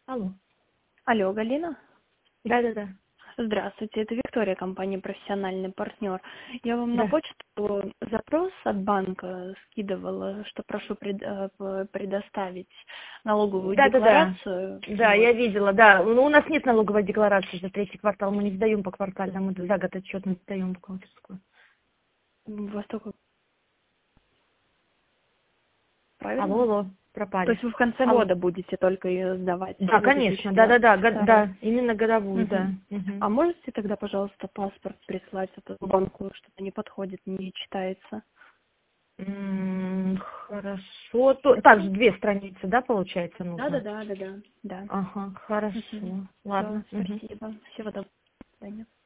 Алло. Алло, Галина? Да-да-да. Здравствуйте, это Виктория, компания «Профессиональный партнер». Я вам на Да. почту запрос от банка скидывала, что прошу предоставить налоговую Да-да-да. декларацию. Да, Вот. я видела, да. Ну, у нас нет налоговой декларации за третий квартал. Мы не сдаем по квартальному, за год отчет мы сдаем бухгалтерскую. У вас только Алло, правильно? алло, То пропали. есть вы в конце Алло. года будете только ее сдавать Да, за конечно, да-да-да, 2022. да, именно годовую, да. Мгм. А Мгм. можете тогда, пожалуйста, паспорт прислать этому банку, что-то не подходит, не читается? Хорошо. Также 2 страницы, да, получается, Да, да, нужно? да, да, да. Да. Ага, хорошо. Все, Ладно. Мгм. спасибо. Всего доброго. До свидания.